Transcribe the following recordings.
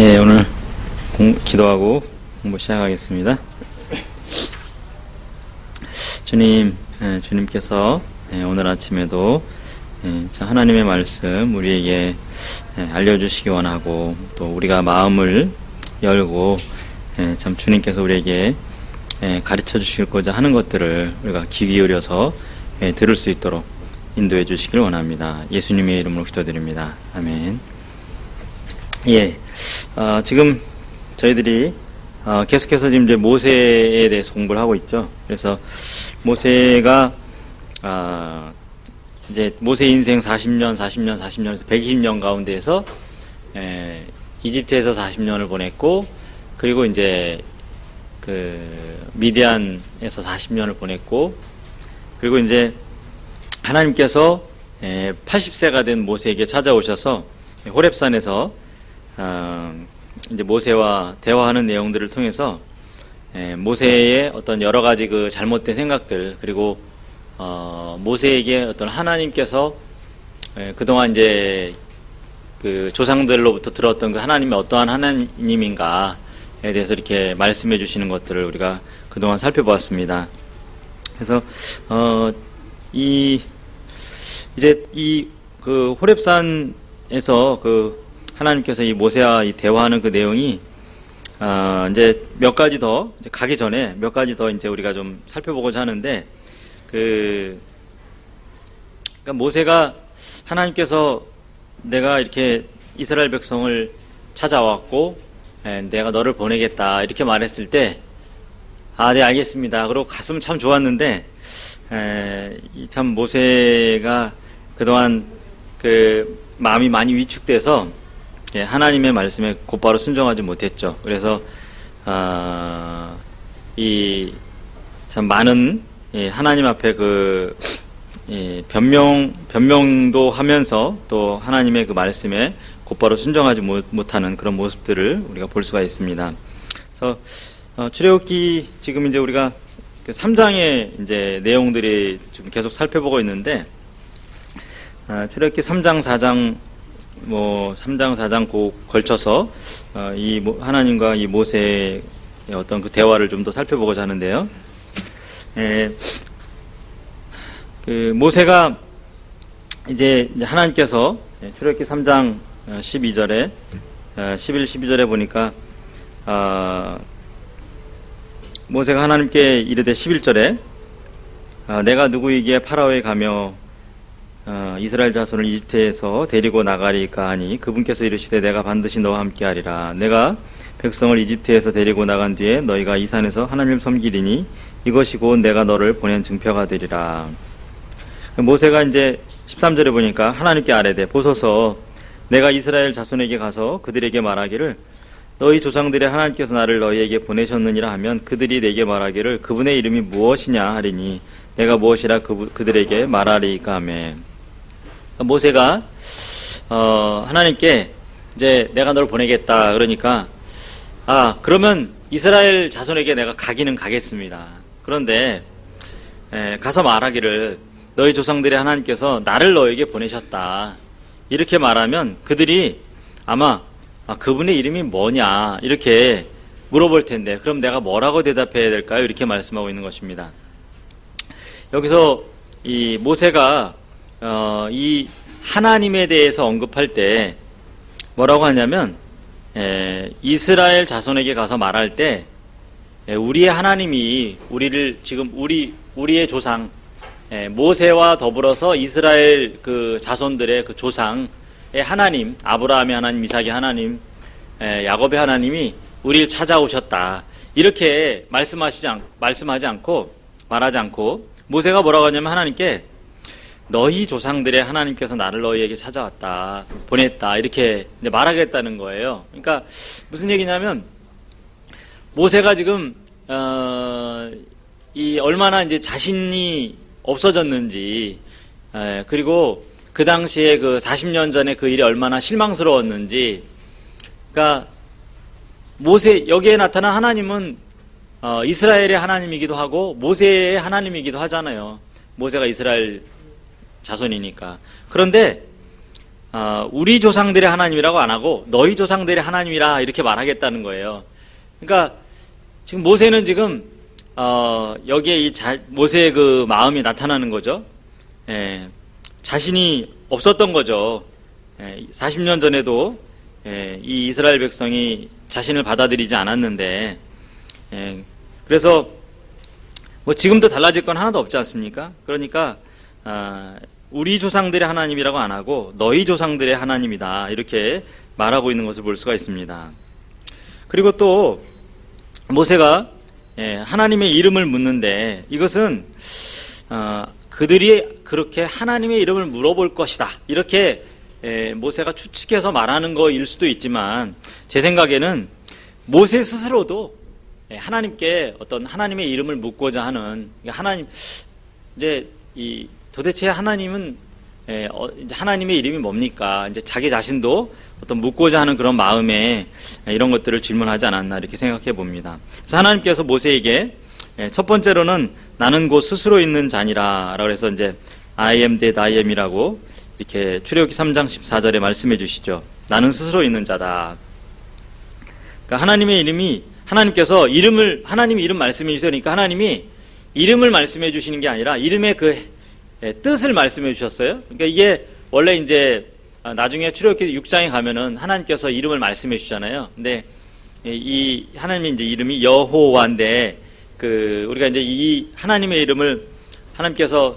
예, 오늘 기도하고 공부 시작하겠습니다. 주님께서 오늘 아침에도 하나님의 말씀 우리에게 알려주시기 원하고, 또 우리가 마음을 열고 참 주님께서 우리에게 가르쳐 주시고자 하는 것들을 우리가 귀 기울여서 들을 수 있도록 인도해 주시길 원합니다. 예수님의 이름으로 기도드립니다. 아멘. 예, 지금 저희들이 계속해서 지금 이제 모세에 대해서 공부를 하고 있죠. 그래서 모세가 이제 모세 인생 40년에서 120년 가운데에서 이집트에서 40년을 보냈고, 그리고 이제 미디안에서 40년을 보냈고, 그리고 이제 하나님께서 80세가 된 모세에게 찾아오셔서 호렙산에서 이제 모세와 대화하는 내용들을 통해서 모세의 어떤 여러 가지 그 잘못된 생각들, 그리고 모세에게 어떤 하나님께서 그동안 이제 그 조상들로부터 들었던 그 하나님이 어떠한 하나님인가에 대해서 이렇게 말씀해 주시는 것들을 우리가 그동안 살펴보았습니다. 그래서 이제 이 그 호렙산에서 그 하나님께서 이 모세와 이 대화하는 그 내용이 이제 몇 가지 더, 이제 가기 전에 몇 가지 더 이제 우리가 좀 살펴보고자 하는데, 그러니까 모세가 하나님께서 내가 이렇게 이스라엘 백성을 찾아왔고 내가 너를 보내겠다 이렇게 말했을 때, 네, 알겠습니다. 그리고 갔으면 참 좋았는데, 참 모세가 그동안 그 마음이 많이 위축돼서 하나님의 말씀에 곧바로 순종하지 못했죠. 그래서 이 참 많은 하나님 앞에 그 변명도 하면서 또 하나님의 그 말씀에 곧바로 순종하지 못하는 그런 모습들을 우리가 볼 수가 있습니다. 그래서 출애굽기 지금 이제 우리가 그 3장의 이제 내용들이 좀 계속 살펴보고 있는데, 출애굽기 3장, 4장 3장, 4장 걸쳐서 하나님과 이 모세의 어떤 그 대화를 좀 더 살펴보고자 하는데요. 그 모세가 이제 하나님께서 출애굽기 3장 12절에 11, 12절에 보니까 모세가 하나님께 이르되 11절에 내가 누구이기에 파라오에 가며 이스라엘 자손을 이집트에서 데리고 나가리까 하니 그분께서 이르시되 내가 반드시 너와 함께하리라. 내가 백성을 이집트에서 데리고 나간 뒤에 너희가 이 산에서 하나님을 섬기리니 이것이 곧 내가 너를 보낸 증표가 되리라. 모세가 이제 13절에 보니까 하나님께 아뢰되 보소서 내가 이스라엘 자손에게 가서 그들에게 말하기를 너희 조상들의 하나님께서 나를 너희에게 보내셨느니라 하면 그들이 내게 말하기를 그분의 이름이 무엇이냐 하리니 내가 무엇이라 그들에게 말하리까 하매. 모세가 하나님께 이제 내가 너를 보내겠다 그러니까, 그러면 이스라엘 자손에게 내가 가기는 가겠습니다. 그런데 가서 말하기를 너희 조상들의 하나님께서 나를 너에게 보내셨다 이렇게 말하면 그들이 아마 그분의 이름이 뭐냐 이렇게 물어볼 텐데, 그럼 내가 뭐라고 대답해야 될까요? 이렇게 말씀하고 있는 것입니다. 여기서 이 모세가 이 하나님에 대해서 언급할 때 뭐라고 하냐면, 이스라엘 자손에게 가서 말할 때 우리의 하나님이 우리를 지금 우리의 조상 모세와 더불어서 이스라엘 그 자손들의 그 조상의 하나님, 아브라함의 하나님, 이삭의 하나님, 야곱의 하나님이 우리를 찾아오셨다 이렇게 말하지 않고 모세가 뭐라고 하냐면 하나님께 너희 조상들의 하나님께서 나를 너희에게 찾아왔다, 보냈다 이렇게 이제 말하겠다는 거예요. 그러니까 무슨 얘기냐면 모세가 지금 이 얼마나 이제 자신이 없어졌는지, 그리고 그 당시에 그 40년 전에 그 일이 얼마나 실망스러웠는지. 그러니까 모세 여기에 나타난 하나님은 이스라엘의 하나님이기도 하고 모세의 하나님이기도 하잖아요. 모세가 이스라엘 자손이니까. 그런데 우리 조상들의 하나님이라고 안 하고 너희 조상들의 하나님이라 이렇게 말하겠다는 거예요. 그러니까 지금 모세는 지금 여기에 모세의 그 마음이 나타나는 거죠. 자신이 없었던 거죠. 40년 전에도 이 이스라엘 백성이 자신을 받아들이지 않았는데, 그래서 뭐 지금도 달라질 건 하나도 없지 않습니까? 그러니까 우리 조상들의 하나님이라고 안 하고 너희 조상들의 하나님이다 이렇게 말하고 있는 것을 볼 수가 있습니다. 그리고 또 모세가 하나님의 이름을 묻는데 이것은 그들이 그렇게 하나님의 이름을 물어볼 것이다 이렇게 모세가 추측해서 말하는 거일 수도 있지만 제 생각에는 모세 스스로도 하나님께 어떤 하나님의 이름을 묻고자 하는 하나님 이제 도대체 하나님은 이제 하나님의 이름이 뭡니까? 이제 자기 자신도 어떤 묻고자 하는 그런 마음에 이런 것들을 질문하지 않았나 이렇게 생각해 봅니다. 그래서 하나님께서 모세에게 첫 번째로는 나는 곧 스스로 있는 자니라라고 해서 이제 I am that I am이라고 이렇게 출애굽기 3장 14절에 말씀해 주시죠. 나는 스스로 있는 자다. 그러니까 하나님의 이름이 하나님께서 하나님의 이름 말씀해 주세요. 그러니까 하나님이 이름을 말씀해 주시는 게 아니라 이름의 그 뜻을 말씀해 주셨어요. 그러니까 이게 원래 이제 나중에 출애굽기 6장에 가면은 하나님께서 이름을 말씀해 주잖아요. 근데 이 하나님의 이제 이름이 여호와인데 우리가 이제 이 하나님의 이름을 하나님께서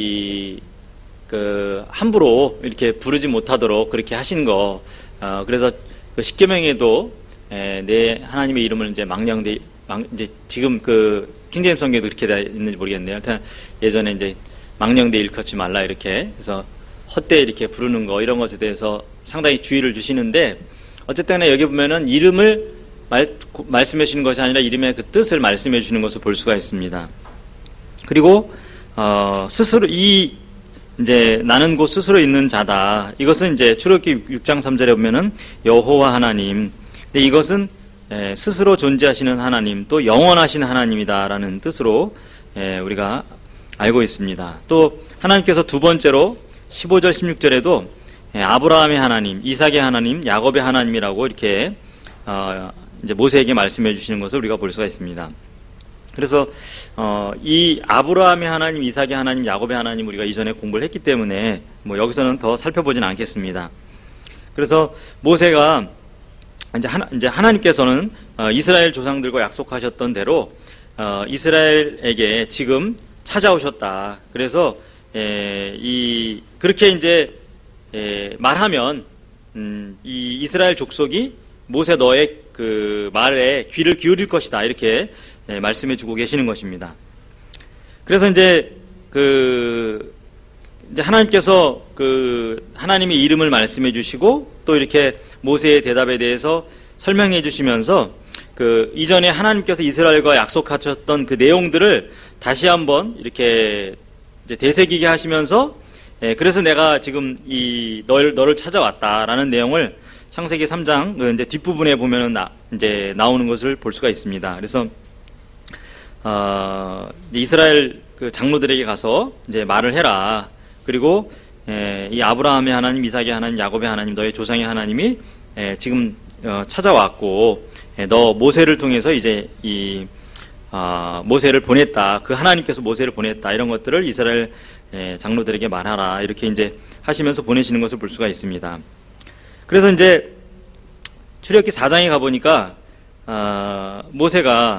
함부로 이렇게 부르지 못하도록 그렇게 하신 거. 그래서 그 십계명에도 내 하나님의 이름을 이제 이제 지금 그 킹제임스 성경에도 그렇게 되어 있는지 모르겠네요. 예전에 이제 망령되이 일컫지 말라 이렇게 그래서 헛되이 이렇게 부르는 거 이런 것에 대해서 상당히 주의를 주시는데 어쨌든 여기 보면은 이름을 말씀해 주시는 것이 아니라 이름의 그 뜻을 말씀해 주시는 것을 볼 수가 있습니다. 그리고 스스로 이제 나는 곧 스스로 있는 자다. 이것은 이제 출애굽기 6장 3절에 보면은 여호와 하나님. 근데 이것은 스스로 존재하시는 하나님, 또 영원하신 하나님이다라는 뜻으로 우리가 알고 있습니다. 또 하나님께서 두 번째로 15절 16절에도 아브라함의 하나님, 이삭의 하나님, 야곱의 하나님이라고 이렇게 이제 모세에게 말씀해 주시는 것을 우리가 볼 수가 있습니다. 그래서 이 아브라함의 하나님, 이삭의 하나님, 야곱의 하나님 우리가 이전에 공부를 했기 때문에 뭐 여기서는 더 살펴보지는 않겠습니다. 그래서 모세가 이제 하나님께서는 이스라엘 조상들과 약속하셨던 대로 이스라엘에게 지금 찾아오셨다. 그래서 그렇게 이제 말하면 이 이스라엘 족속이 모세 너의 그 말에 귀를 기울일 것이다. 이렇게 말씀해주고 계시는 것입니다. 그래서 이제 이제 하나님께서 하나님의 이름을 말씀해 주시고 또 이렇게 모세의 대답에 대해서 설명해 주시면서 이전에 하나님께서 이스라엘과 약속하셨던 그 내용들을 다시 한번 이렇게 이제 되새기게 하시면서 그래서 내가 지금 너를 찾아왔다라는 내용을 창세기 3장 이제 뒷부분에 보면은 이제 나오는 것을 볼 수가 있습니다. 그래서 이제 이스라엘 그 장로들에게 가서 이제 말을 해라. 그리고 이 아브라함의 하나님, 이삭의 하나님, 야곱의 하나님, 너의 조상의 하나님이 지금 찾아왔고 너 모세를 통해서 이제 모세를 보냈다. 그 하나님께서 모세를 보냈다. 이런 것들을 이스라엘 장로들에게 말하라. 이렇게 이제 하시면서 보내시는 것을 볼 수가 있습니다. 그래서 이제 출애굽기 4장에 가 보니까 모세가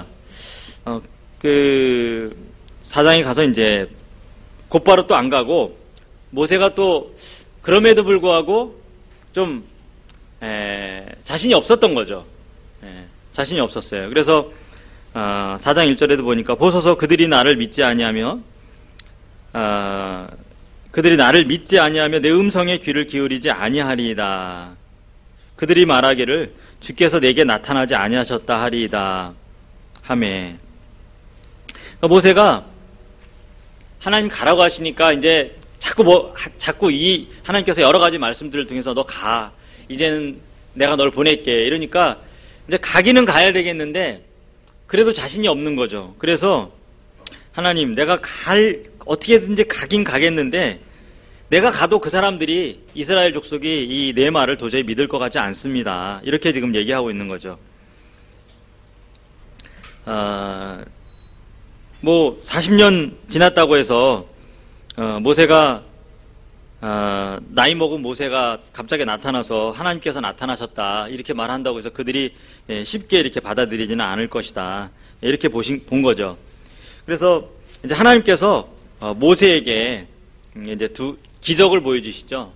그 4장에 가서 이제 곧바로 또 안 가고 모세가 또 그럼에도 불구하고 좀 자신이 없었던 거죠. 자신이 없었어요. 그래서 4장 1절에도 보니까 보소서 그들이 나를 믿지 아니하며 내 음성에 귀를 기울이지 아니하리이다. 그들이 말하기를 주께서 내게 나타나지 아니하셨다 하리이다 하매. 그러니까 모세가 하나님 가라고 하시니까 이제 자꾸 이 하나님께서 여러 가지 말씀들을 통해서 너 가. 이제는 내가 널 보낼게. 이러니까 이제 가기는 가야 되겠는데 그래도 자신이 없는 거죠. 그래서 하나님 내가 어떻게든지 가긴 가겠는데 내가 가도 그 사람들이 이스라엘 족속이 이 내 말을 도저히 믿을 것 같지 않습니다. 이렇게 지금 얘기하고 있는 거죠. 뭐 40년 지났다고 해서 모세가 나이 먹은 모세가 갑자기 나타나서 하나님께서 나타나셨다 이렇게 말한다고 해서 그들이 쉽게 이렇게 받아들이지는 않을 것이다 이렇게 본 거죠. 그래서 이제 하나님께서 모세에게 이제 두 기적을 보여주시죠.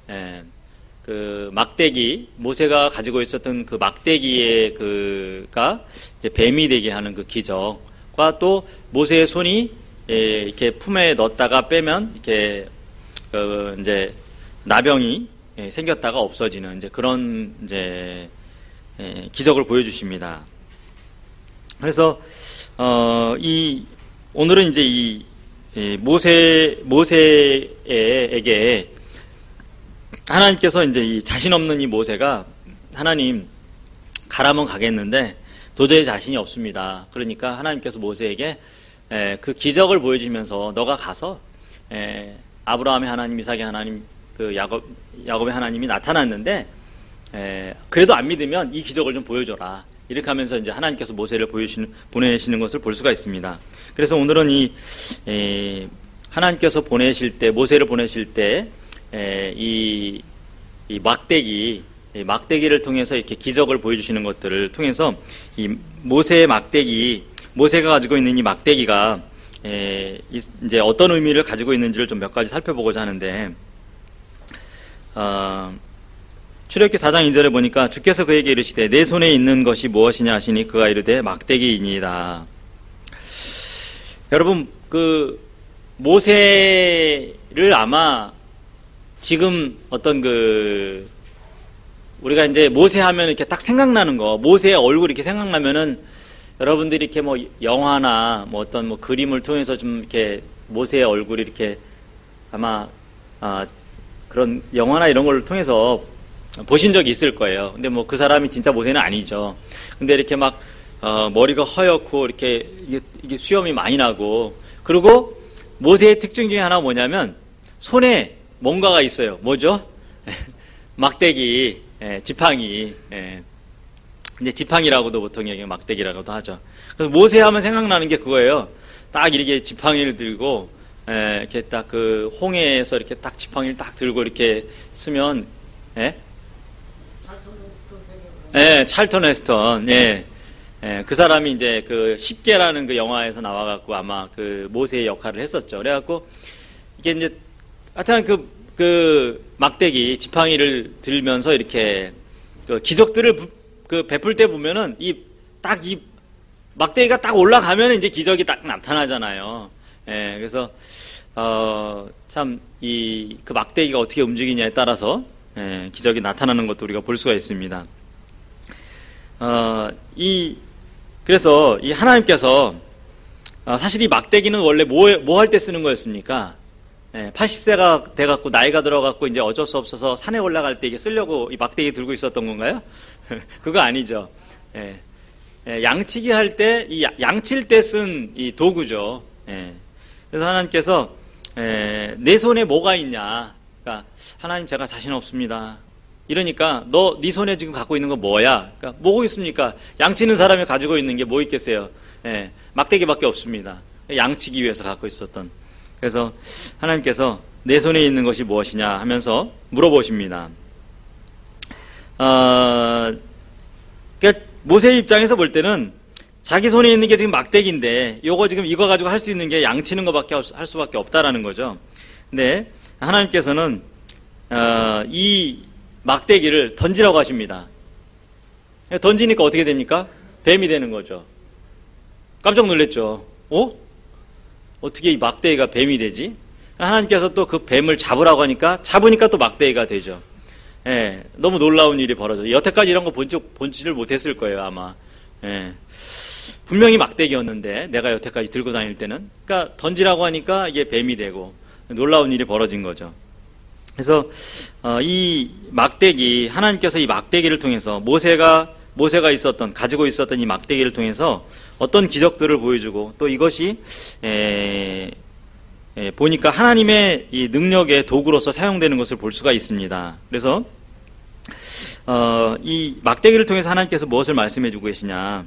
그 막대기, 모세가 가지고 있었던 그 막대기의 그가 이제 뱀이 되게 하는 그 기적과 또 모세의 손이 이렇게 품에 넣었다가 빼면 이렇게 이제 나병이 생겼다가 없어지는 이제 그런 이제 기적을 보여주십니다. 그래서 오늘은 이제 이 모세에게 하나님께서 이제 이 자신 없는 이 모세가 하나님 가라면 가겠는데 도저히 자신이 없습니다. 그러니까 하나님께서 모세에게 그 기적을 보여주면서 너가 가서 아브라함의 하나님, 이삭의 하나님, 그 야곱의 하나님이 나타났는데 그래도 안 믿으면 이 기적을 좀 보여줘라. 이렇게 하면서 이제 하나님께서 모세를 보내시는 것을 볼 수가 있습니다. 그래서 오늘은 하나님께서 모세를 보내실 때 이 막대기를 통해서 이렇게 기적을 보여주시는 것들을 통해서 이 모세의 모세가 가지고 있는 이 막대기가 이제 어떤 의미를 가지고 있는지를 좀 몇 가지 살펴보고자 하는데, 출애굽기 4장 2절에 보니까 주께서 그에게 이르시되 내 손에 있는 것이 무엇이냐 하시니 그가 이르되 막대기이니이다. 여러분, 그 모세를 아마 지금 어떤 우리가 이제 모세 하면 이렇게 딱 생각나는 거, 모세의 얼굴이 이렇게 생각나면은 여러분들이 이렇게 뭐 영화나 뭐 어떤 뭐 그림을 통해서 좀 이렇게 모세의 얼굴이 이렇게 아마 그런 영화나 이런 걸 통해서 보신 적이 있을 거예요. 근데 뭐 그 사람이 진짜 모세는 아니죠. 근데 이렇게 막 머리가 허옇고 이렇게 이게 수염이 많이 나고, 그리고 모세의 특징 중에 하나가 뭐냐면 손에 뭔가가 있어요. 뭐죠? 막대기, 지팡이. 이제 지팡이라고도 보통 얘기 막대기라고도 하죠. 그래서 모세 하면 생각나는 게 그거예요. 딱 이렇게 지팡이를 들고 이렇게 딱 그 홍해에서 이렇게 딱 지팡이를 딱 들고 이렇게 쓰면 찰턴 헤스턴. 그 사람이 이제 그 십계라는 그 영화에서 나와갖고 아마 그 모세의 역할을 했었죠. 그래갖고 이게 이제 하여튼 그 막대기 지팡이를 들면서 이렇게 그 기적들을 베풀 때 보면은 이 막대기가 딱 올라가면 이제 기적이 딱 나타나잖아요. 그래서 참 그 막대기가 어떻게 움직이냐에 따라서 기적이 나타나는 것도 우리가 볼 수가 있습니다. 그래서 이 하나님께서 사실 이 막대기는 원래 뭐 할 때 쓰는 거였습니까? 80세가 돼갖고 나이가 들어갖고 이제 어쩔 수 없어서 산에 올라갈 때 이게 쓰려고 이 막대기 들고 있었던 건가요? 그거 아니죠. 양치기 할 때, 양칠 때 쓴 이 도구죠. 그래서 하나님께서 내 손에 뭐가 있냐? 그러니까 하나님 제가 자신 없습니다. 이러니까 네 손에 지금 갖고 있는 거 뭐야? 그러니까 뭐고 있습니까? 양치는 사람이 가지고 있는 게 뭐 있겠어요? 막대기밖에 없습니다. 양치기 위해서 갖고 있었던. 그래서 하나님께서 내 손에 있는 것이 무엇이냐 하면서 물어보십니다. 그러니까 모세의 입장에서 볼 때는 자기 손에 있는 게 지금 막대기인데 이거 가지고 할 수 있는 게 양치는 것밖에 할 수밖에 없다라는 거죠. 근데 하나님께서는 이 막대기를 던지라고 하십니다. 던지니까 어떻게 됩니까? 뱀이 되는 거죠. 깜짝 놀랐죠. 어떻게 이 막대기가 뱀이 되지? 하나님께서 또 그 뱀을 잡으라고 하니까 잡으니까 또 막대기가 되죠. 너무 놀라운 일이 벌어져요. 여태까지 이런 거 본지를 못했을 거예요, 아마. 분명히 막대기였는데 내가 여태까지 들고 다닐 때는, 그러니까 던지라고 하니까 이게 뱀이 되고 놀라운 일이 벌어진 거죠. 그래서 이 막대기, 하나님께서 이 막대기를 통해서 모세가 가지고 있었던 이 막대기를 통해서 어떤 기적들을 보여주고, 또 이것이 보니까 하나님의 이 능력의 도구로서 사용되는 것을 볼 수가 있습니다. 그래서 이 막대기를 통해서 하나님께서 무엇을 말씀해주고 계시냐?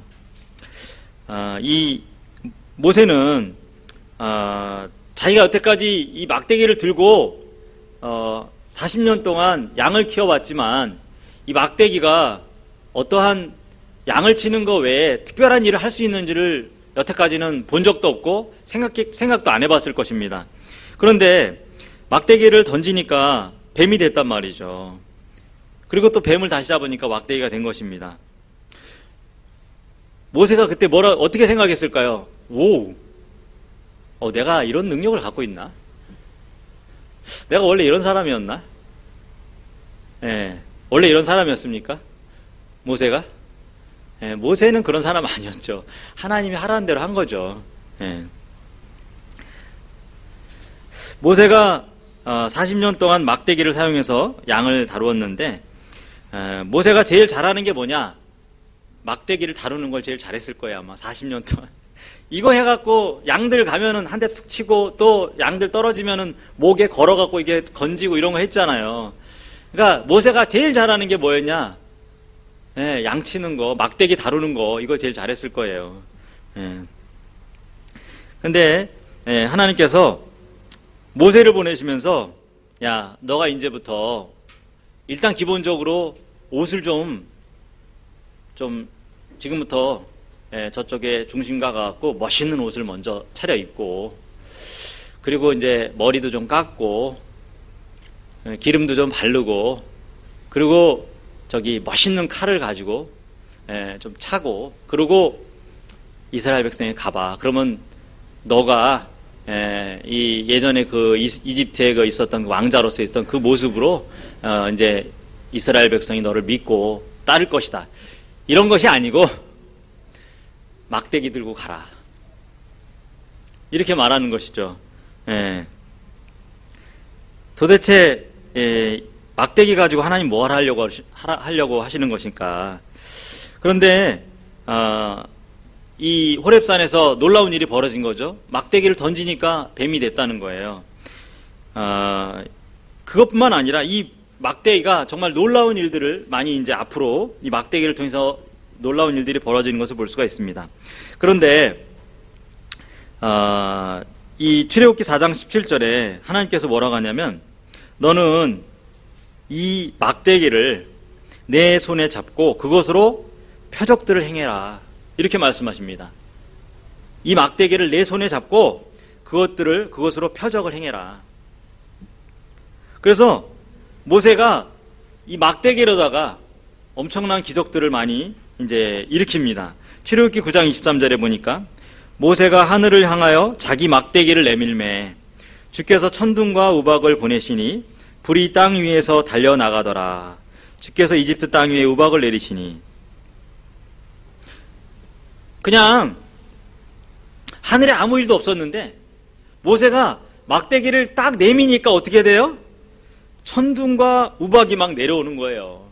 이 모세는 자기가 여태까지 이 막대기를 들고 40년 동안 양을 키워왔지만 이 막대기가 어떠한 양을 치는 것 외에 특별한 일을 할 수 있는지를 여태까지는 본 적도 없고 생각도 안 해봤을 것입니다. 그런데 막대기를 던지니까 뱀이 됐단 말이죠. 그리고 또 뱀을 다시 잡으니까 막대기가 된 것입니다. 모세가 그때 어떻게 생각했을까요? 내가 이런 능력을 갖고 있나? 내가 원래 이런 사람이었나? 원래 이런 사람이었습니까? 모세가? 모세는 그런 사람 아니었죠. 하나님이 하라는 대로 한 거죠. 모세가 40년 동안 막대기를 사용해서 양을 다루었는데 모세가 제일 잘하는 게 뭐냐? 막대기를 다루는 걸 제일 잘했을 거예요. 아마 40년 동안. 이거 해갖고 양들 가면은 한 대 툭 치고 또 양들 떨어지면은 목에 걸어갖고 이게 건지고 이런 거 했잖아요. 그러니까 모세가 제일 잘하는 게 뭐였냐? 양 치는 거, 막대기 다루는 거, 이거 제일 잘했을 거예요. 근데 하나님께서 모세를 보내시면서 야, 너가 이제부터 일단 기본적으로 옷을 좀 지금부터 저쪽에 중심 가갖고 멋있는 옷을 먼저 차려입고, 그리고 이제 머리도 좀 깎고 기름도 좀 바르고, 그리고 저기 멋있는 칼을 가지고 좀 차고, 그리고 이스라엘 백성에 가봐. 그러면 너가 이 예전에 그 이집트에 그 있었던 그 왕자로서 있었던 그 모습으로 이제 이스라엘 백성이 너를 믿고 따를 것이다. 이런 것이 아니고 막대기 들고 가라. 이렇게 말하는 것이죠. 도대체 막대기 가지고 하나님 뭘 하려고 하시는 것인가? 그런데 이 호렙산에서 놀라운 일이 벌어진 거죠. 막대기를 던지니까 뱀이 됐다는 거예요. 그것뿐만 아니라 이 막대기가 정말 놀라운 일들을 많이 이제 앞으로 이 막대기를 통해서 놀라운 일들이 벌어지는 것을 볼 수가 있습니다. 그런데 이 출애굽기 4장 17절에 하나님께서 뭐라고 하냐면, 너는 이 막대기를 내 손에 잡고 그것으로 표적들을 행해라. 이렇게 말씀하십니다. 이 막대기를 내 손에 잡고 그것으로 표적을 행해라. 그래서 모세가 이 막대기로다가 엄청난 기적들을 많이 이제 일으킵니다. 출애굽기 9장 23절에 보니까 모세가 하늘을 향하여 자기 막대기를 내밀매 주께서 천둥과 우박을 보내시니 불이 땅 위에서 달려나가더라. 주께서 이집트 땅 위에 우박을 내리시니. 그냥 하늘에 아무 일도 없었는데 모세가 막대기를 딱 내미니까 어떻게 돼요? 천둥과 우박이 막 내려오는 거예요.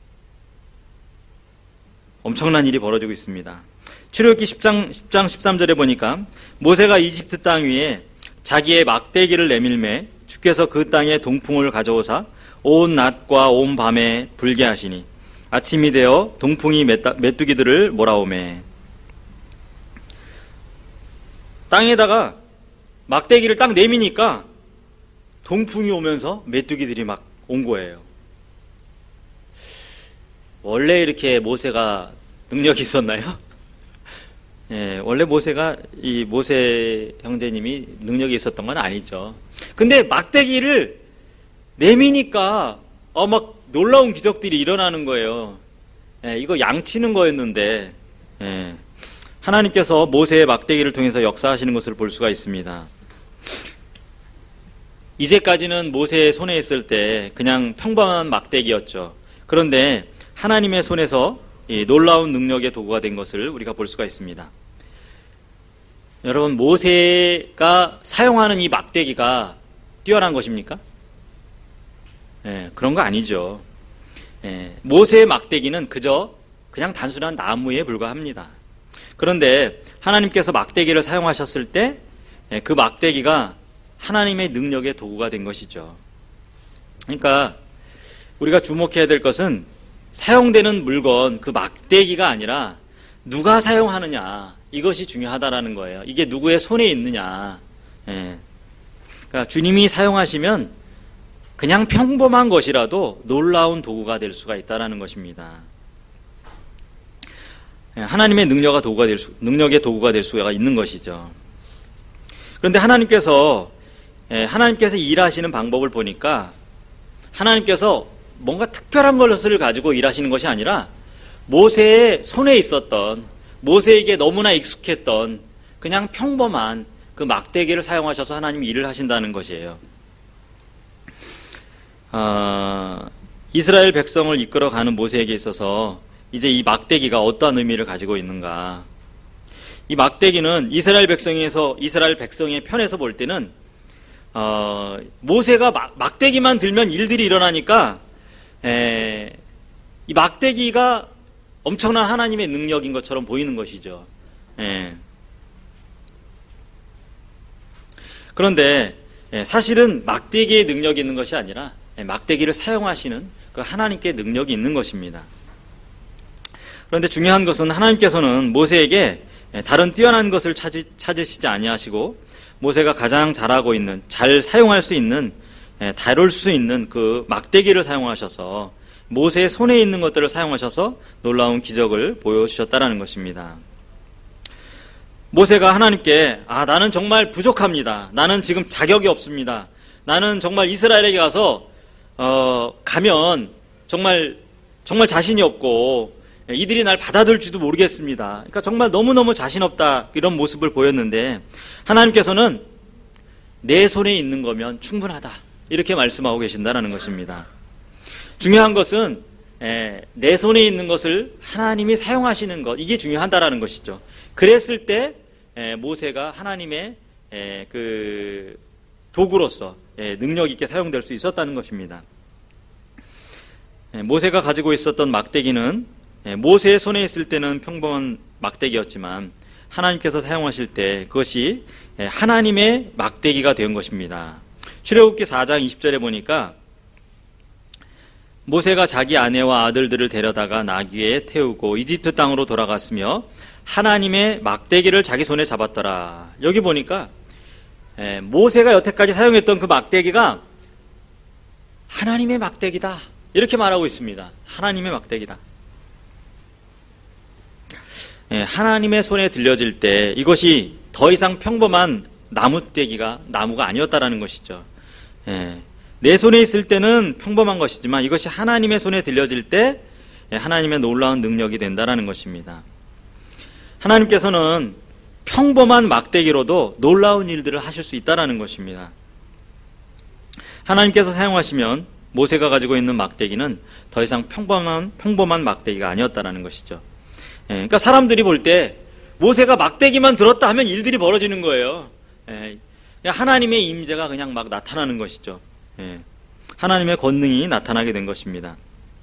엄청난 일이 벌어지고 있습니다. 출애굽기 10장 13절에 보니까 모세가 이집트 땅 위에 자기의 막대기를 내밀매 주께서 그 땅에 동풍을 가져오사 온 낮과 온 밤에 불게 하시니 아침이 되어 동풍이 메뚜기들을 몰아오매. 땅에다가 막대기를 딱 내미니까 동풍이 오면서 메뚜기들이 막 온 거예요. 원래 이렇게 모세가 능력이 있었나요? 원래 이 모세 형제님이 능력이 있었던 건 아니죠. 근데 막대기를 내미니까 막 놀라운 기적들이 일어나는 거예요. 이거 양치는 거였는데 하나님께서 모세의 막대기를 통해서 역사하시는 것을 볼 수가 있습니다. 이제까지는 모세의 손에 있을 때 그냥 평범한 막대기였죠. 그런데 하나님의 손에서 이 놀라운 능력의 도구가 된 것을 우리가 볼 수가 있습니다. 여러분, 모세가 사용하는 이 막대기가 뛰어난 것입니까? 그런 거 아니죠. 모세의 막대기는 그냥 단순한 나무에 불과합니다. 그런데 하나님께서 막대기를 사용하셨을 때 그 막대기가 하나님의 능력의 도구가 된 것이죠. 그러니까 우리가 주목해야 될 것은 사용되는 물건, 그 막대기가 아니라 누가 사용하느냐, 이것이 중요하다라는 거예요. 이게 누구의 손에 있느냐. 예. 그러니까 주님이 사용하시면 그냥 평범한 것이라도 놀라운 도구가 될 수가 있다는 것입니다. 하나님의 능력의 도구가 될 수가 있는 것이죠. 그런데 하나님께서 일하시는 방법을 보니까 하나님께서 뭔가 특별한 것을 가지고 일하시는 것이 아니라 모세의 손에 있었던, 모세에게 너무나 익숙했던 그냥 평범한 그 막대기를 사용하셔서 하나님이 일을 하신다는 것이에요. 이스라엘 백성을 이끌어가는 모세에게 있어서 이제 이 막대기가 어떠한 의미를 가지고 있는가. 이 막대기는 이스라엘 백성의 편에서 볼 때는 모세가 막대기만 들면 일들이 일어나니까 이 막대기가 엄청난 하나님의 능력인 것처럼 보이는 것이죠. 그런데 사실은 막대기의 능력이 있는 것이 아니라 막대기를 사용하시는 그 하나님께 능력이 있는 것입니다. 그런데 중요한 것은 하나님께서는 모세에게 다른 뛰어난 것을 찾으시지 아니하시고 모세가 가장 잘하고 있는, 잘 사용할 수 있는, 다룰 수 있는 그 막대기를 사용하셔서 모세의 손에 있는 것들을 사용하셔서 놀라운 기적을 보여주셨다라는 것입니다. 모세가 하나님께 나는 정말 부족합니다. 나는 지금 자격이 없습니다. 나는 정말 이스라엘에게 가서 가면 정말 자신이 없고 이들이 날 받아들일지도 모르겠습니다. 그러니까 정말 너무너무 자신 없다, 이런 모습을 보였는데 하나님께서는 내 손에 있는 거면 충분하다, 이렇게 말씀하고 계신다는 것입니다. 중요한 것은 내 손에 있는 것을 하나님이 사용하시는 것, 이게 중요하다라는 것이죠. 그랬을 때 모세가 하나님의 그 도구로서 능력 있게 사용될 수 있었다는 것입니다. 모세가 가지고 있었던 막대기는 모세의 손에 있을 때는 평범한 막대기였지만 하나님께서 사용하실 때 그것이 하나님의 막대기가 된 것입니다. 출애굽기 4장 20절에 보니까 모세가 자기 아내와 아들들을 데려다가 나귀에 태우고 이집트 땅으로 돌아갔으며 하나님의 막대기를 자기 손에 잡았더라. 여기 보니까 모세가 여태까지 사용했던 그 막대기가 하나님의 막대기다, 이렇게 말하고 있습니다. 하나님의 막대기다. 하나님의 손에 들려질 때 이것이 더 이상 평범한 나무가 아니었다라는 것이죠. 내 손에 있을 때는 평범한 것이지만 이것이 하나님의 손에 들려질 때 하나님의 놀라운 능력이 된다라는 것입니다. 하나님께서는 평범한 막대기로도 놀라운 일들을 하실 수 있다라는 것입니다. 하나님께서 사용하시면 모세가 가지고 있는 막대기는 더 이상 평범한 막대기가 아니었다라는 것이죠. 그러니까 사람들이 볼 때 모세가 막대기만 들었다 하면 일들이 벌어지는 거예요. 그냥 하나님의 임재가 그냥 막 나타나는 것이죠. 하나님의 권능이 나타나게 된 것입니다.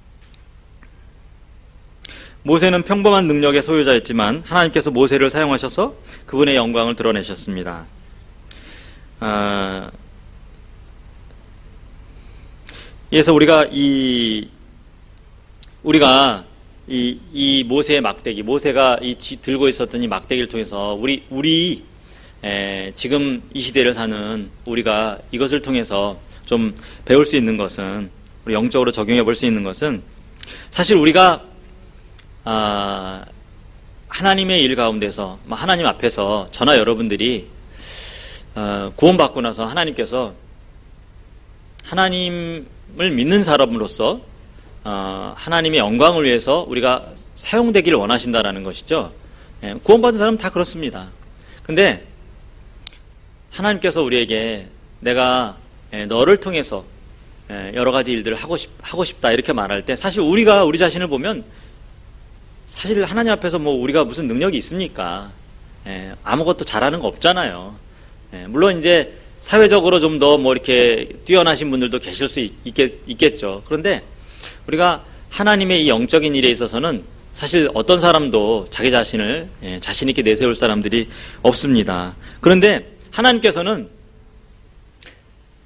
모세는 평범한 능력의 소유자였지만 하나님께서 모세를 사용하셔서 그분의 영광을 드러내셨습니다. 그래서 우리가 이 모세의 막대기, 모세가 들고 있었던 이 막대기를 통해서 우리 지금 이 시대를 사는 우리가 이것을 통해서 좀 배울 수 있는 것은, 우리 영적으로 적용해 볼 수 있는 것은, 사실 우리가 하나님의 일 가운데서, 하나님 앞에서 저나 여러분들이 구원받고 나서 하나님께서 하나님을 믿는 사람으로서 하나님의 영광을 위해서 우리가 사용되기를 원하신다라는 것이죠. 구원받은 사람은 다 그렇습니다. 근데 하나님께서 우리에게 내가 너를 통해서 여러 가지 일들을 하고 싶다 이렇게 말할 때, 사실 우리가 우리 자신을 보면 사실 하나님 앞에서 우리가 무슨 능력이 있습니까? 아무것도 잘하는 거 없잖아요. 물론 이제 사회적으로 좀 더 이렇게 뛰어나신 분들도 계실 수 있겠죠. 그런데 우리가 하나님의 이 영적인 일에 있어서는 사실 어떤 사람도 자기 자신을 자신 있게 내세울 사람들이 없습니다. 그런데 하나님께서는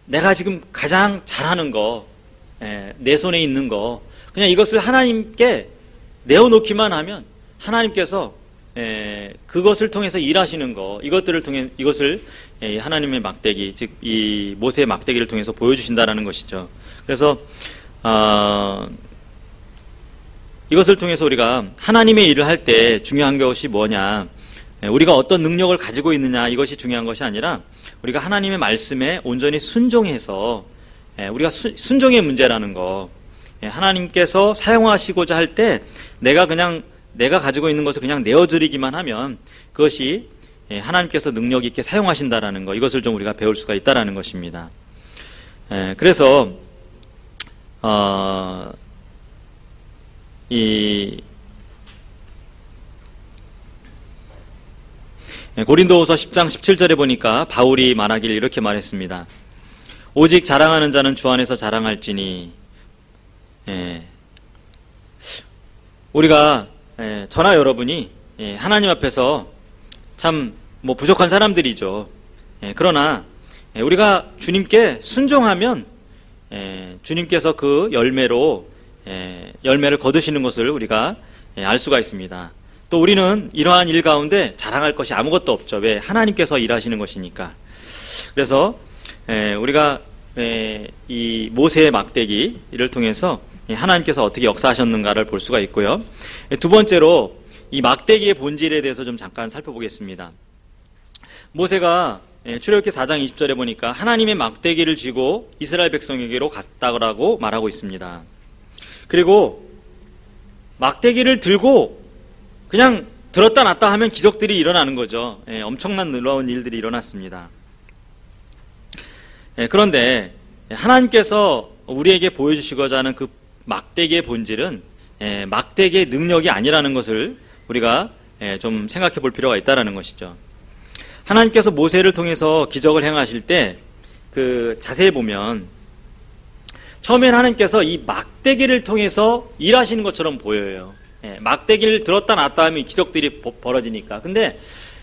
내가 지금 가장 잘하는 거, 내 손에 있는 거, 그냥 이것을 하나님께 내어놓기만 하면 하나님께서 그것을 통해서 일하시는 거, 이것들을 통해 이것을 하나님의 막대기, 즉 이 모세의 막대기를 통해서 보여주신다라는 것이죠. 그래서 이것을 통해서 우리가 하나님의 일을 할 때 중요한 것이 뭐냐, 우리가 어떤 능력을 가지고 있느냐, 이것이 중요한 것이 아니라 우리가 하나님의 말씀에 온전히 순종해서, 우리가 순종의 문제라는 거, 하나님께서 사용하시고자 할 때 내가 가지고 있는 것을 그냥 내어드리기만 하면 그것이 하나님께서 능력 있게 사용하신다라는 거, 이것을 좀 우리가 배울 수가 있다라는 것입니다. 그래서 고린도후서 10장 17절에 보니까 바울이 말하길 이렇게 말했습니다. 오직 자랑하는 자는 주 안에서 자랑할지니. 우리가 저나 여러분이 하나님 앞에서 참 부족한 사람들이죠. 그러나 우리가 주님께 순종하면 주님께서 그 열매를 거두시는 것을 우리가 알 수가 있습니다. 또 우리는 이러한 일 가운데 자랑할 것이 아무것도 없죠. 왜? 하나님께서 일하시는 것이니까. 그래서 우리가 이 모세의 막대기를 통해서 하나님께서 어떻게 역사하셨는가를 볼 수가 있고요. 두 번째로 이 막대기의 본질에 대해서 좀 잠깐 살펴보겠습니다. 모세가 출애굽기 4장 20절에 보니까 하나님의 막대기를 쥐고 이스라엘 백성에게로 갔다고 말하고 있습니다. 그리고 막대기를 들고 그냥 들었다 놨다 하면 기적들이 일어나는 거죠. 엄청난 놀라운 일들이 일어났습니다. 그런데 하나님께서 우리에게 보여주시고자 하는 그 막대기의 본질은 막대기의 능력이 아니라는 것을 우리가 좀 생각해 볼 필요가 있다는 것이죠. 하나님께서 모세를 통해서 기적을 행하실 때 그 자세히 보면 처음엔 하나님께서 이 막대기를 통해서 일하시는 것처럼 보여요. 막대기를 들었다 놨다 하면 기적들이 벌어지니까. 근데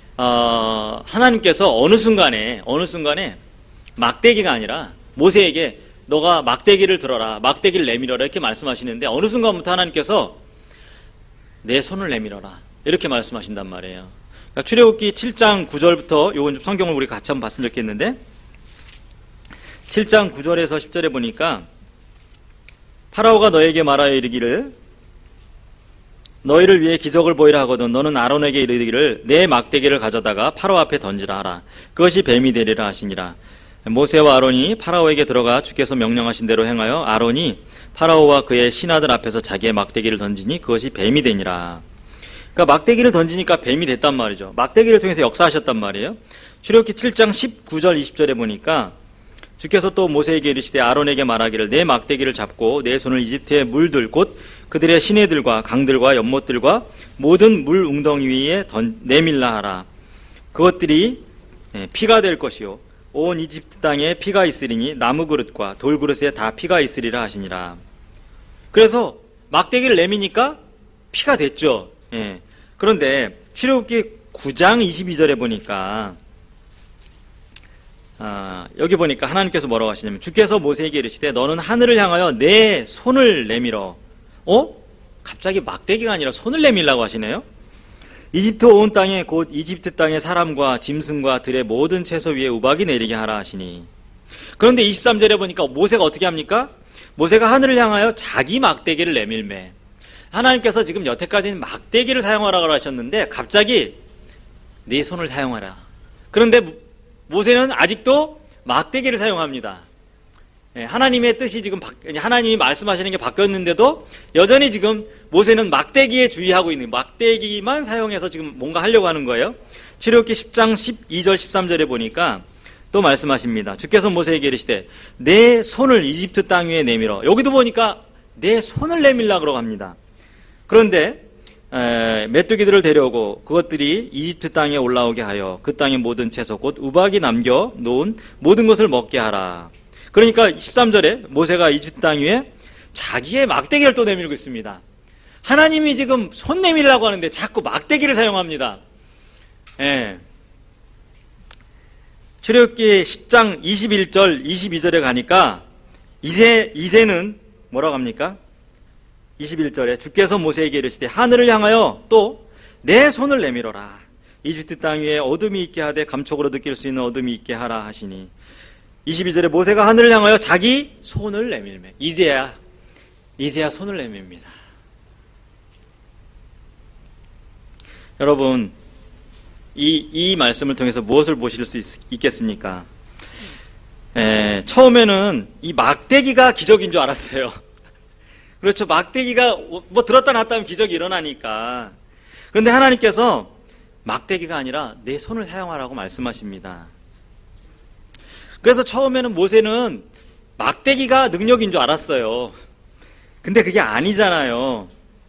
하나님께서 어느 순간에 막대기가 아니라 모세에게 너가 막대기를 들어라, 막대기를 내밀어라 이렇게 말씀하시는데 어느 순간부터 하나님께서 내 손을 내밀어라 이렇게 말씀하신단 말이에요. 그러니까 출애굽기 7장 9절부터 요건 좀 성경을 우리 같이 한번 봤으면 좋겠는데 7장 9절에서 10절에 보니까 파라오가 너에게 말하여 이르기를 너희를 위해 기적을 보이라 하거든 너는 아론에게 이르기를 내 막대기를 가져다가 파라오 앞에 던지라 하라. 그것이 뱀이 되리라 하시니라. 모세와 아론이 파라오에게 들어가 주께서 명령하신 대로 행하여 아론이 파라오와 그의 신하들 앞에서 자기의 막대기를 던지니 그것이 뱀이 되니라. 그러니까 막대기를 던지니까 뱀이 됐단 말이죠. 막대기를 통해서 역사하셨단 말이에요. 출애굽기 7장 19절 20절에 보니까 주께서 또 모세에게 이르시되 아론에게 말하기를 내 막대기를 잡고 내 손을 이집트의 물들 곧 그들의 시내들과 강들과 연못들과 모든 물 웅덩이 위에 내밀라 하라. 그것들이 피가 될 것이요 온 이집트 땅에 피가 있으리니 나무 그릇과 돌 그릇에 다 피가 있으리라 하시니라. 그래서 막대기를 내미니까 피가 됐죠. 그런데 출애굽기 9장 22절에 보니까 여기 보니까 하나님께서 뭐라고 하시냐면 주께서 모세에게 이르시되 너는 하늘을 향하여 내 손을 내밀어. 갑자기 막대기가 아니라 손을 내밀라고 하시네요. 이집트 온 땅에 곧 이집트 땅의 사람과 짐승과 들의 모든 채소 위에 우박이 내리게 하라 하시니. 그런데 23절에 보니까 모세가 어떻게 합니까? 모세가 하늘을 향하여 자기 막대기를 내밀매. 하나님께서 지금 여태까지는 막대기를 사용하라고 하셨는데 갑자기 네 손을 사용하라. 그런데 모세는 아직도 막대기를 사용합니다. 하나님의 뜻이 지금 하나님이 말씀하시는 게 바뀌었는데도 여전히 지금 모세는 막대기에 주의하고 있는, 막대기만 사용해서 지금 뭔가 하려고 하는 거예요. 출애굽기 10장 12절 13절에 보니까 또 말씀하십니다. 주께서 모세에게 이르시되 내 손을 이집트 땅 위에 내밀어. 여기도 보니까 내 손을 내밀라 그러고 합니다. 그런데 메뚜기들을 데려오고 그것들이 이집트 땅에 올라오게 하여 그 땅의 모든 채소 곧 우박이 남겨놓은 모든 것을 먹게 하라. 그러니까 13절에 모세가 이집트 땅 위에 자기의 막대기를 또 내밀고 있습니다. 하나님이 지금 손 내밀라고 하는데 자꾸 막대기를 사용합니다. 출애굽기 10장 21절, 22절에 가니까 이제는 뭐라고 합니까? 21절에 주께서 모세에게 이르시되 하늘을 향하여 또 내 손을 내밀어라. 이집트 땅 위에 어둠이 있게 하되 감촉으로 느낄 수 있는 어둠이 있게 하라 하시니 22절에 모세가 하늘을 향하여 자기 손을 내밀매. 이제야 손을 내밉니다. 여러분, 이 말씀을 통해서 무엇을 보실 수 있겠습니까? 처음에는 이 막대기가 기적인 줄 알았어요. 그렇죠. 막대기가 뭐 들었다 놨다 하면 기적이 일어나니까. 그런데 하나님께서 막대기가 아니라 내 손을 사용하라고 말씀하십니다. 그래서 처음에는 모세는 막대기가 능력인 줄 알았어요. 근데 그게 아니잖아요.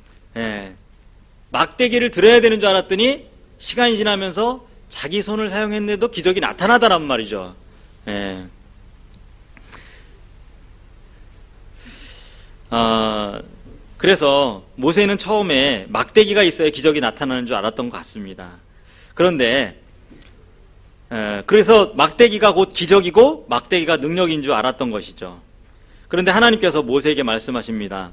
막대기를 들어야 되는 줄 알았더니 시간이 지나면서 자기 손을 사용했는데도 기적이 나타나더란 말이죠. 그래서 모세는 처음에 막대기가 있어야 기적이 나타나는 줄 알았던 것 같습니다. 그런데 그래서 막대기가 곧 기적이고 막대기가 능력인 줄 알았던 것이죠. 그런데 하나님께서 모세에게 말씀하십니다.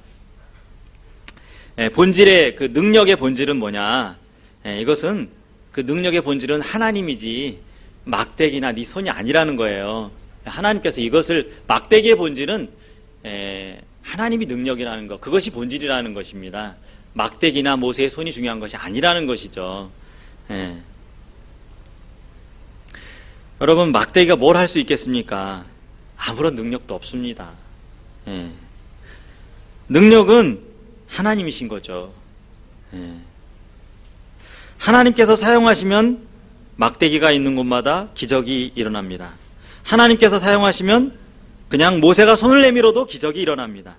본질의 그 능력의 본질은 뭐냐? 이것은 그 능력의 본질은 하나님이지 막대기나 네 손이 아니라는 거예요. 하나님께서 이것을 막대기의 본질은 하나님이 능력이라는 것, 그것이 본질이라는 것입니다. 막대기나 모세의 손이 중요한 것이 아니라는 것이죠. 여러분, 막대기가 뭘 할 수 있겠습니까? 아무런 능력도 없습니다. 능력은 하나님이신 거죠. 하나님께서 사용하시면 막대기가 있는 곳마다 기적이 일어납니다. 하나님께서 사용하시면 그냥 모세가 손을 내밀어도 기적이 일어납니다.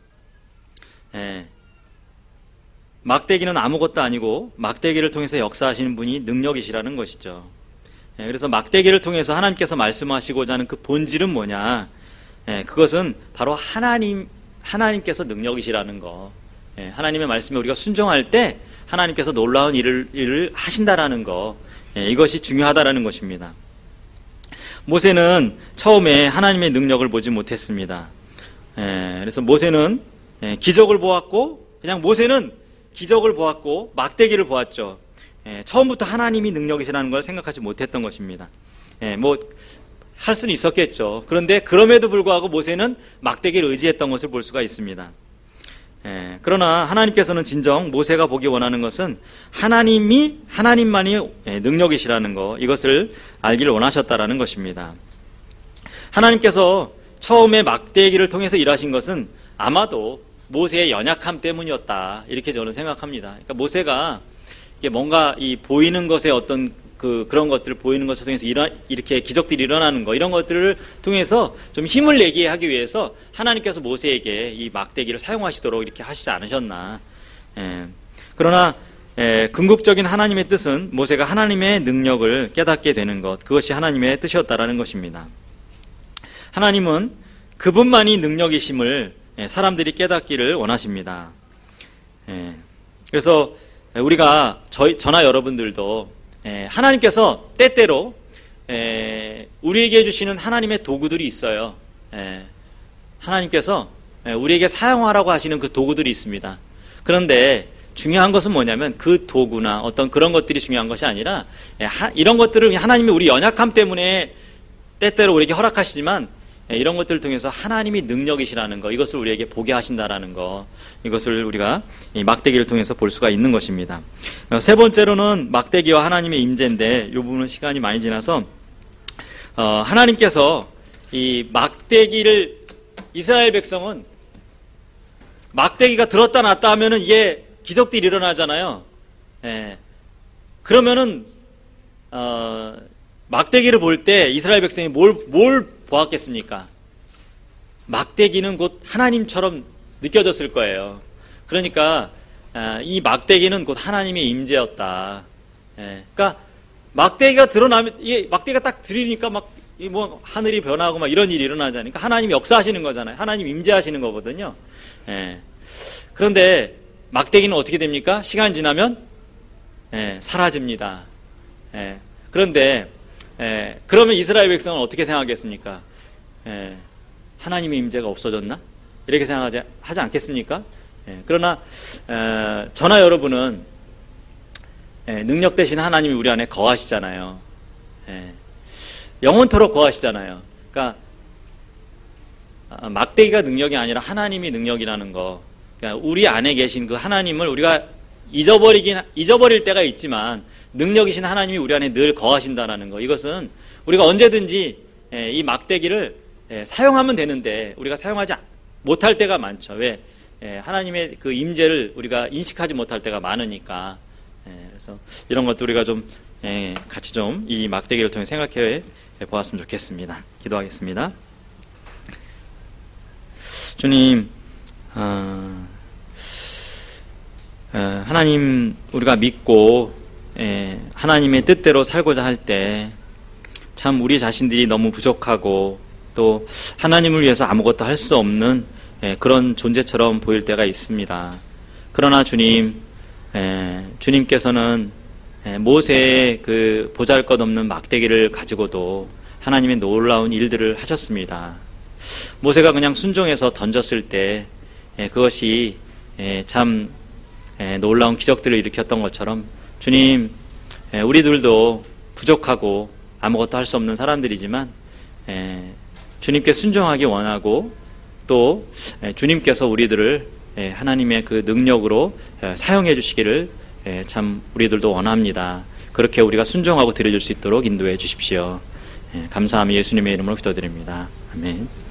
막대기는 아무것도 아니고 막대기를 통해서 역사하시는 분이 능력이시라는 것이죠. 그래서 막대기를 통해서 하나님께서 말씀하시고자 하는 그 본질은 뭐냐? 그것은 바로 하나님께서 능력이시라는 거. 하나님의 말씀에 우리가 순종할 때 하나님께서 놀라운 일을 하신다라는 거. 이것이 중요하다라는 것입니다. 모세는 처음에 하나님의 능력을 보지 못했습니다. 그래서 모세는 기적을 보았고, 그냥 모세는 기적을 보았고 막대기를 보았죠. 처음부터 하나님이 능력이시라는 걸 생각하지 못했던 것입니다. 뭐 할 수는 있었겠죠. 그런데 그럼에도 불구하고 모세는 막대기를 의지했던 것을 볼 수가 있습니다. 그러나 하나님께서는 진정 모세가 보기 원하는 것은 하나님만이 능력이시라는 것, 이것을 알기를 원하셨다라는 것입니다. 하나님께서 처음에 막대기를 통해서 일하신 것은 아마도 모세의 연약함 때문이었다, 이렇게 저는 생각합니다. 그러니까 모세가 뭔가 이 보이는 것의 어떤 그런 것들을 보이는 것을 통해서 이렇게 기적들이 일어나는 거, 이런 것들을 통해서 좀 힘을 내게 하기 위해서 하나님께서 모세에게 이 막대기를 사용하시도록 이렇게 하시지 않으셨나. 그러나 궁극적인 하나님의 뜻은 모세가 하나님의 능력을 깨닫게 되는 것, 그것이 하나님의 뜻이었다라는 것입니다. 하나님은 그분만이 능력이심을 사람들이 깨닫기를 원하십니다. 그래서 우리가 저나 여러분들도 하나님께서 때때로 우리에게 주시는 하나님의 도구들이 있어요. 하나님께서 우리에게 사용하라고 하시는 그 도구들이 있습니다. 그런데 중요한 것은 뭐냐면 그 도구나 어떤 그런 것들이 중요한 것이 아니라 이런 것들을 하나님이 우리 연약함 때문에 때때로 우리에게 허락하시지만 이런 것들을 통해서 하나님이 능력이시라는 거, 이것을 우리에게 보게 하신다라는 거, 이것을 우리가 이 막대기를 통해서 볼 수가 있는 것입니다. 세 번째로는 막대기와 하나님의 임재인데, 이 부분은 시간이 많이 지나서 하나님께서 이 막대기를, 이스라엘 백성은 막대기가 들었다 놨다 하면은 이게 기적들이 일어나잖아요. 그러면은 막대기를 볼 때 이스라엘 백성이 뭘 보았겠습니까? 막대기는 곧 하나님처럼 느껴졌을 거예요. 그러니까 이 막대기는 곧 하나님의 임재였다. 그러니까 막대기가 드러나면, 이게 막대기가 딱 들이니까 막 뭐 하늘이 변하고 막 이런 일이 일어나잖아요. 그러니까 하나님이 역사하시는 거잖아요. 하나님 임재하시는 거거든요. 그런데 막대기는 어떻게 됩니까? 시간 지나면 사라집니다. 그런데 그러면 이스라엘 백성은 어떻게 생각하겠습니까? 하나님의 임재가 없어졌나? 이렇게 하지 않겠습니까? 그러나 저나 여러분은 능력 대신 하나님이 우리 안에 거하시잖아요. 영원토록 거하시잖아요. 그러니까 막대기가 능력이 아니라 하나님이 능력이라는 거. 그러니까 우리 안에 계신 그 하나님을 우리가 잊어버릴 때가 있지만 능력이신 하나님이 우리 안에 늘 거하신다라는 거. 이것은 우리가 언제든지 이 막대기를 사용하면 되는데 우리가 사용하지 못할 때가 많죠. 왜? 하나님의 그 임재를 우리가 인식하지 못할 때가 많으니까. 그래서 이런 것도 우리가 좀 같이 좀 이 막대기를 통해 생각해 보았으면 좋겠습니다. 기도하겠습니다. 주님, 하나님 우리가 믿고 하나님의 뜻대로 살고자 할 때 참 우리 자신들이 너무 부족하고 또 하나님을 위해서 아무것도 할 수 없는 그런 존재처럼 보일 때가 있습니다. 그러나 주님, 주님께서는 모세의 그 보잘것없는 막대기를 가지고도 하나님의 놀라운 일들을 하셨습니다. 모세가 그냥 순종해서 던졌을 때 그것이 참 놀라운 기적들을 일으켰던 것처럼 주님, 우리들도 부족하고 아무것도 할 수 없는 사람들이지만 주님께 순종하기 원하고 또 주님께서 우리들을 하나님의 그 능력으로 사용해 주시기를 참 우리들도 원합니다. 그렇게 우리가 순종하고 드려줄 수 있도록 인도해 주십시오. 감사함이 예수님의 이름으로 기도드립니다. 아멘.